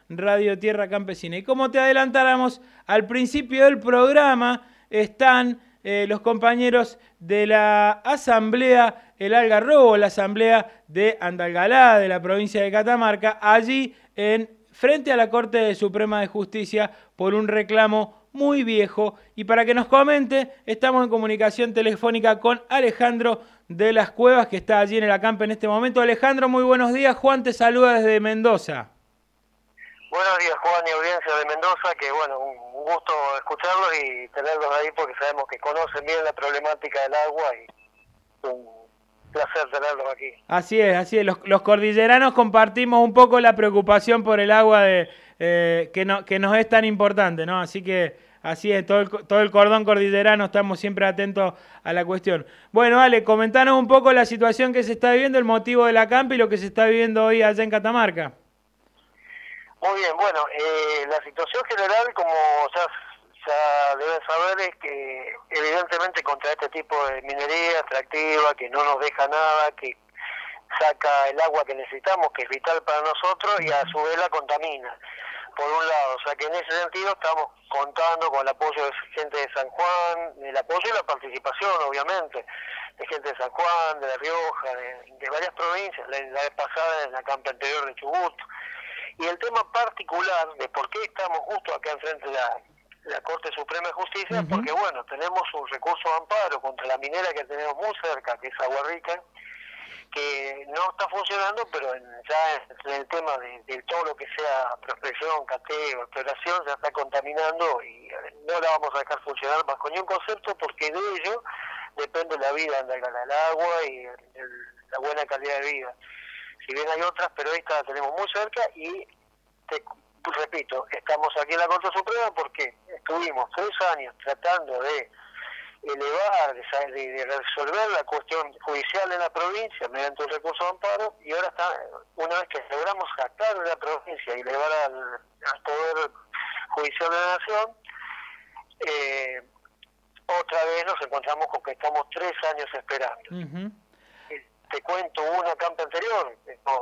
Radio Tierra Campesina. Y como te adelantáramos al principio del programa, están los compañeros de la Asamblea El Algarrobo, la Asamblea de Andalgalá, de la provincia de Catamarca, allí frente a la Corte Suprema de Justicia por un reclamo muy viejo. Y para que nos comente, estamos en comunicación telefónica con Alejandro de las Cuevas, que está allí en el acampe en este momento. Alejandro, muy buenos días. Juan te saluda desde Mendoza. Buenos días, Juan y audiencia de Mendoza, que bueno, un gusto escucharlos y tenerlos ahí porque sabemos que conocen bien la problemática del agua y un placer tenerlos aquí. Así es. Los cordilleranos compartimos un poco la preocupación por el agua que nos es tan importante, ¿no? Así es, todo el cordón cordillerano estamos siempre atentos a la cuestión. Bueno, Ale, comentanos un poco la situación que se está viviendo, el motivo del acampe y lo que se está viviendo hoy allá en Catamarca. Muy bien, bueno, la situación general, como ya deben saber, es que evidentemente contra este tipo de minería extractiva, que no nos deja nada, que saca el agua que necesitamos, que es vital para nosotros, y a su vez la contamina, por un lado. O sea que en ese sentido estamos contando con el apoyo de gente de San Juan, el apoyo y la participación, obviamente, de gente de San Juan, de La Rioja, de varias provincias, la vez pasada en la campa anterior de Chubut. Y el tema particular de por qué estamos justo acá enfrente de la Corte Suprema de Justicia, porque bueno, tenemos un recurso de amparo contra la minera que tenemos muy cerca, que es Agua Rica, que no está funcionando, pero ya en el tema de todo lo que sea prospección, cateo, exploración, ya está contaminando y no la vamos a dejar funcionar bajo ningún concepto, porque de ello depende la vida del agua y la buena calidad de vida. Si bien hay otras, pero esta la tenemos muy cerca y, repito, estamos aquí en la Corte Suprema porque estuvimos 3 años tratando de elevar, de resolver la cuestión judicial en la provincia mediante un recurso de amparo, y ahora una vez que logramos sacar de la provincia y elevar al Poder Judicial de la Nación, otra vez nos encontramos con que estamos 3 años esperando. Te cuento una campa anterior,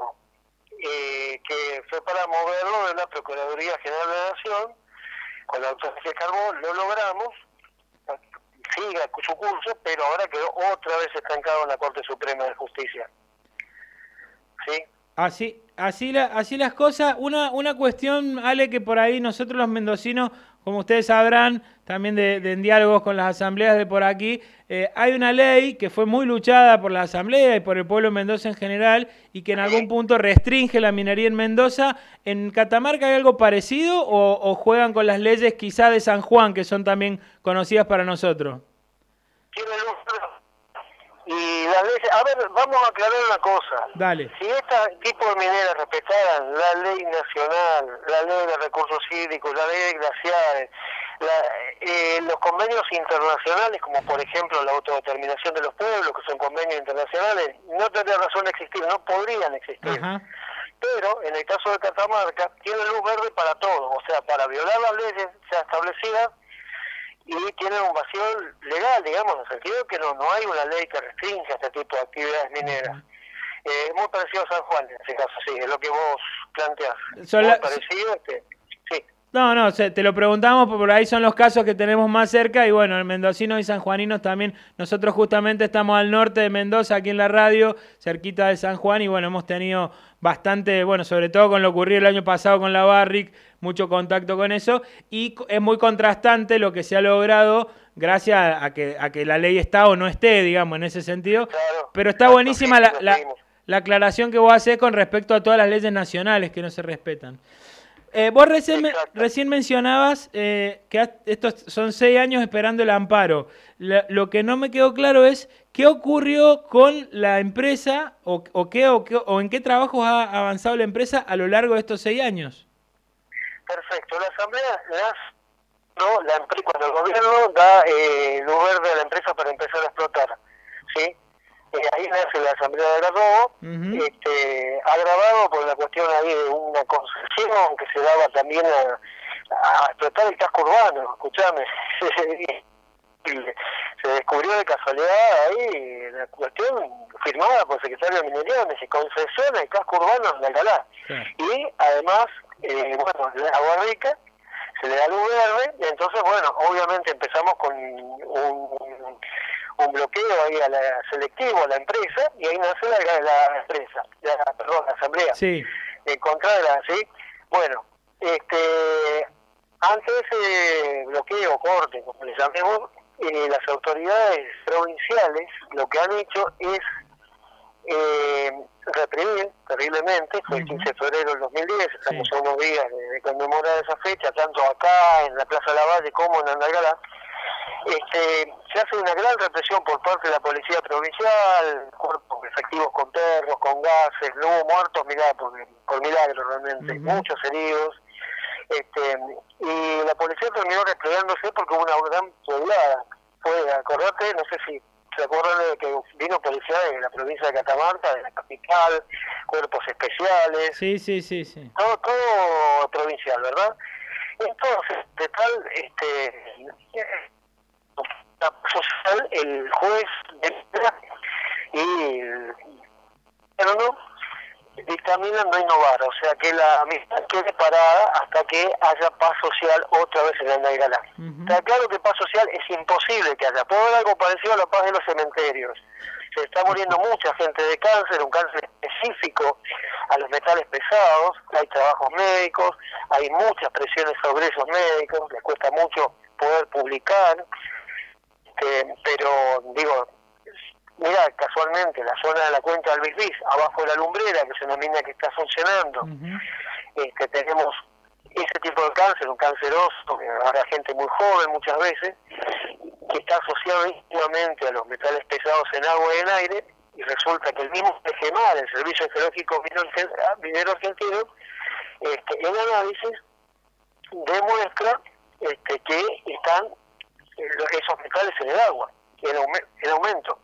que fue para moverlo de la Procuraduría General de la Nación, con la autoridad Carbón lo logramos, siga su curso, pero ahora quedó otra vez estancado en la Corte Suprema de Justicia. ¿Sí? Así las cosas. Una cuestión, Ale, que por ahí nosotros los mendocinos, como ustedes sabrán, también en diálogos con las asambleas de por aquí, hay una ley que fue muy luchada por la asamblea y por el pueblo de Mendoza en general, y que en algún punto restringe la minería en Mendoza. ¿En Catamarca hay algo parecido o juegan con las leyes quizá de San Juan, que son también conocidas para nosotros? Y las leyes, a ver, vamos a aclarar una cosa. Dale. Si este tipo de mineras respetaran la ley nacional, la ley de recursos hídricos, la ley de glaciares, los convenios internacionales, como por ejemplo la autodeterminación de los pueblos, que son convenios internacionales, no tendrían razón de existir, no podrían existir. Ajá. Pero en el caso de Catamarca, tiene luz verde para todo, o sea, para violar las leyes ya establecidas, y tienen un vacío legal, digamos, en el sentido que no hay una ley que restrinja este tipo de actividades mineras. Es muy parecido a San Juan, en ese caso, sí, es lo que vos planteás. Muy parecido, sí. No, te lo preguntamos, porque por ahí son los casos que tenemos más cerca, y bueno, mendocinos y sanjuaninos también. Nosotros justamente estamos al norte de Mendoza, aquí en la radio, cerquita de San Juan, y bueno, hemos tenido bastante, bueno, sobre todo con lo ocurrido el año pasado con la Barrick, mucho contacto con eso, y es muy contrastante lo que se ha logrado gracias a que la ley está o no esté, digamos, en ese sentido. Claro, pero está buenísima la aclaración que vos hacés con respecto a todas las leyes nacionales que no se respetan. Vos recién mencionabas que estos son 6 años esperando el amparo. Lo que no me quedó claro es qué ocurrió con la empresa o en qué trabajos ha avanzado la empresa a lo largo de estos 6 años. Perfecto. La asamblea cuando el gobierno da luz verde a la empresa para empezar a explotar, ¿sí? Ahí nace la Asamblea de Algarrobo, agravado por la cuestión ahí de una concesión que se daba también a explotar el casco urbano, escuchame. se descubrió de casualidad ahí la cuestión firmada por el secretario de Minería, donde se concesiona el casco urbano de Alcalá. Sí. Y además, bueno, la Agua Rica se le da luz verde, y entonces, bueno, obviamente empezamos con un bloqueo ahí selectivo a la empresa, y ahí nace la empresa, la asamblea. Sí. En contra de la, ¿sí? Bueno, ante ese bloqueo, corte, como le llamemos, las autoridades provinciales lo que han hecho es reprimir terriblemente. Fue el 15 de febrero del 2010, estamos a unos días de conmemorar esa fecha, tanto acá en la Plaza Lavalle como en Andalgalá. Se hace una gran represión por parte de la policía provincial, cuerpos efectivos con perros, con gases, no hubo muertos, mirá, por milagro realmente, muchos heridos. Y la policía terminó replegándose porque hubo una gran poblada. Acordate, no sé si se acuerdan de que vino policía de la provincia de Catamarca, de la capital, cuerpos especiales. Sí. Todo provincial, ¿verdad? Entonces, de tal, social, el juez y pero no dictaminan no innovar, o sea que la amistad quede parada hasta que haya paz social otra vez en Andalgalá. Está claro que paz social es imposible que haya. Puede haber algo parecido a la paz de los cementerios. Se está muriendo mucha gente de cáncer, un cáncer específico a los metales pesados, hay trabajos médicos, hay muchas presiones sobre esos médicos, les cuesta mucho poder publicar, pero digo, mira, casualmente la zona de la cuenca del Bisbis, abajo de la lumbrera, que es una mina que está funcionando, tenemos ese tipo de cáncer, un canceroso, que agarra gente muy joven muchas veces, que está asociado íntimamente a los metales pesados en agua y en aire, y resulta que el mismo SEGEMAR, el Servicio Geológico Minero Argentino, en análisis demuestra que están esos metales en el agua, en aumento.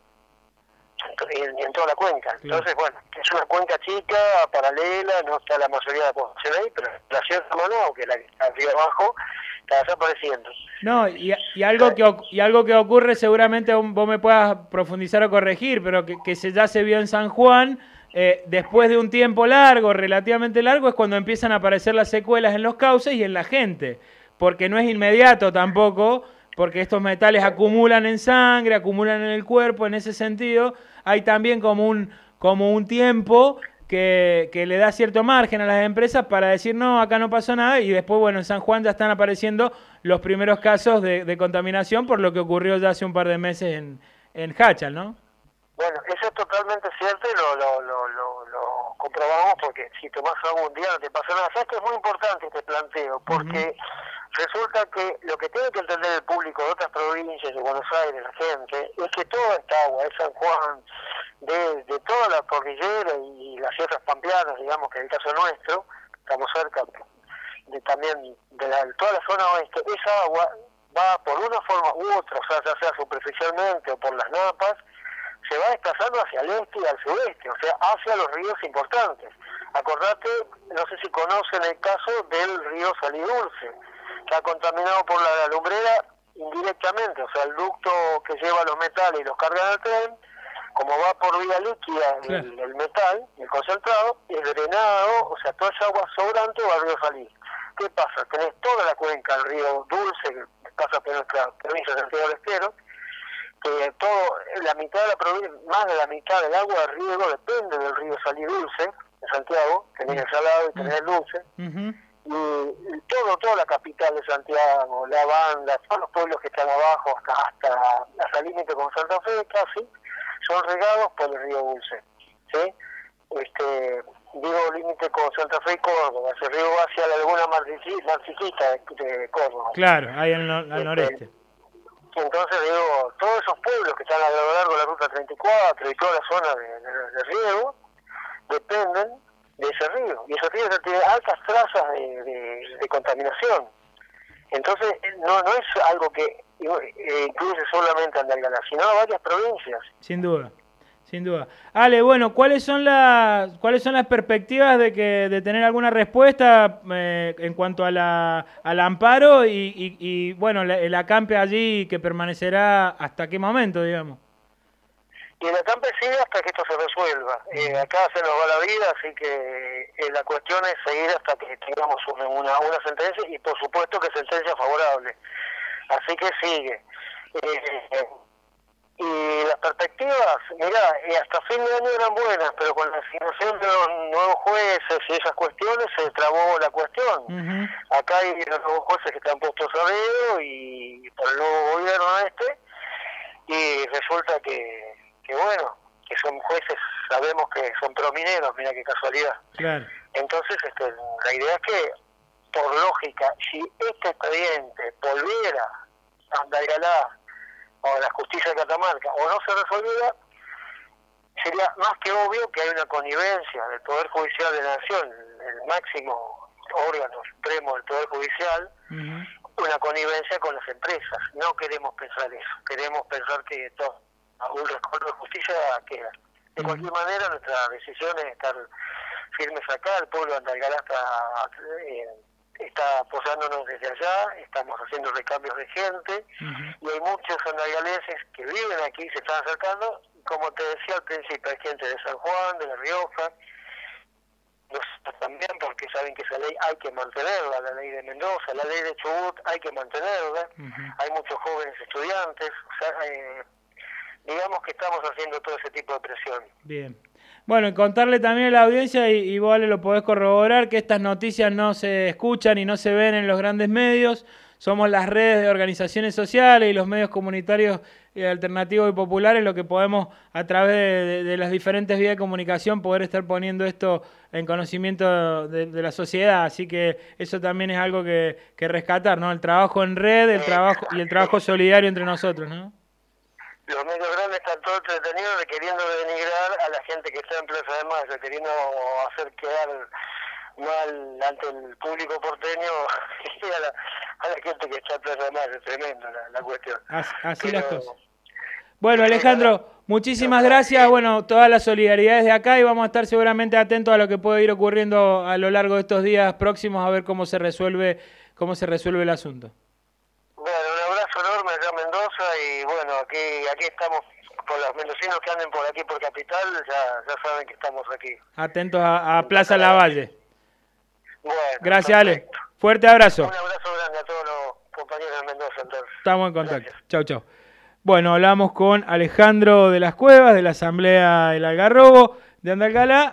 En toda la cuenca. Entonces, bueno, es una cuenca chica, paralela, no está la mayoría de la población ahí, pero la cierta mano, aunque la que está arriba abajo, está desapareciendo. No, y algo que ocurre, seguramente vos me puedas profundizar o corregir, pero que ya se vio en San Juan, después de un tiempo largo, relativamente largo, es cuando empiezan a aparecer las secuelas en los cauces y en la gente, porque no es inmediato tampoco, porque estos metales acumulan en sangre, acumulan en el cuerpo, en ese sentido hay también como un tiempo que le da cierto margen a las empresas para decir no, acá no pasó nada, y después, bueno, en San Juan ya están apareciendo los primeros casos de contaminación por lo que ocurrió ya hace un par de meses en Hachal, ¿no? Bueno, eso es totalmente cierto y lo comprobamos, porque si tomás agua un día no te pasa nada. ¿Sabes que es muy importante este planteo? Porque resulta que lo que tiene que entender el público de otras provincias, de Buenos Aires, la gente, es que toda esta agua de San Juan, de toda la cordillera y las sierras pampeanas, digamos que en el caso nuestro, estamos cerca también de toda la zona oeste, esa agua va por una forma u otra, o sea, ya sea superficialmente o por las napas, se va desplazando hacia el este y al sudeste, o sea, hacia los ríos importantes. Acordate, no sé si conocen el caso del río Salí Dulce, que ha contaminado por la lumbrera indirectamente, o sea, el ducto que lleva los metales y los carga al tren, como va por vía líquida el metal, el concentrado, es drenado, o sea, toda esa agua sobrante va al río Salí. ¿Qué pasa? Tenés toda la cuenca, el río Dulce, que pasa por nuestra provincia de Santiago del Estero, que la mitad de la provincia, más de la mitad del agua de riego depende del río Salí Dulce, de Santiago, tenés el salado y tenés el dulce, y toda la capital de Santiago, la banda, todos los pueblos que están abajo, hasta el límite con Santa Fe, casi, son regados por el río Dulce, ¿sí? Digo límite con Santa Fe y Córdoba, se río hacia la laguna martiquita de Córdoba. Claro, ahí al noreste. Entonces, digo, todos esos pueblos que están a lo largo de la Ruta 34 y toda la zona de riego dependen de ese río. Y ese río tiene altas trazas de contaminación. Entonces, no es algo que incluye solamente a Andalgalá, sino a varias provincias. Sin duda. Sin duda. Ale, bueno, ¿cuáles son las perspectivas de tener alguna respuesta en cuanto al amparo y bueno, el acampe allí que permanecerá hasta qué momento, digamos? Y el acampe sigue hasta que esto se resuelva. Acá se nos va la vida, así que la cuestión es seguir hasta que tengamos una sentencia, y por supuesto que sentencia favorable. Así que sigue. Y las perspectivas, mirá, hasta fin de año eran buenas, pero con la asignación de los nuevos jueces y esas cuestiones se trabó la cuestión. Acá hay los nuevos jueces que están puestos a dedo y por el nuevo gobierno y resulta que bueno, que son jueces, sabemos que son promineros, mira qué casualidad. Claro. Entonces la idea es que, por lógica, si este expediente volviera a Andalgalá o a la justicia de Catamarca o no se resolviera, sería más que obvio que hay una connivencia del Poder Judicial de la Nación, el máximo órgano supremo del Poder Judicial, una connivencia con las empresas. No queremos pensar eso, queremos pensar que todo un rescoldo de justicia queda. De cualquier manera, nuestra decisión es estar firmes acá. El pueblo de Andalgalá está apoyándonos desde allá, estamos haciendo recambios de gente, y hay muchos andalgaleses que viven aquí, se están acercando, como te decía al principio, hay gente de San Juan, de La Rioja, nosotros también, porque saben que esa ley hay que mantenerla, la ley de Mendoza, la ley de Chubut hay que mantenerla, hay muchos jóvenes estudiantes, o sea, digamos que estamos haciendo todo ese tipo de presión. Bien. Bueno, y contarle también a la audiencia, y vos lo podés corroborar, que estas noticias no se escuchan y no se ven en los grandes medios. Somos las redes de organizaciones sociales y los medios comunitarios alternativos y populares lo que podemos, a través de las diferentes vías de comunicación, poder estar poniendo esto en conocimiento de la sociedad. Así que eso también es algo que rescatar, ¿no? El trabajo en red, el trabajo solidario entre nosotros, ¿no? Los medios grandes están todos entretenidos queriendo denigrar a la gente que está en Plaza de Mayo, queriendo hacer quedar mal ante el público porteño y a la gente que está en Plaza de Mayo. Es tremendo la cuestión. Así las cosas. Bueno, Alejandro, muchísimas gracias. Bueno, toda la solidaridad desde acá, y vamos a estar seguramente atentos a lo que puede ir ocurriendo a lo largo de estos días próximos, a ver cómo se resuelve el asunto. Bueno, un abrazo enorme acá en Mendoza, y bueno, aquí estamos, por los mendocinos que anden por aquí por Capital, ya saben que estamos aquí. Atentos a Plaza Lavalle. Bueno, gracias, perfecto. Ale. Fuerte abrazo. Un abrazo grande a todos los compañeros de Mendoza, entonces. Estamos en contacto. Chau, chau. Bueno, hablamos con Alejandro de las Cuevas, de la Asamblea del Algarrobo de Andalgalá.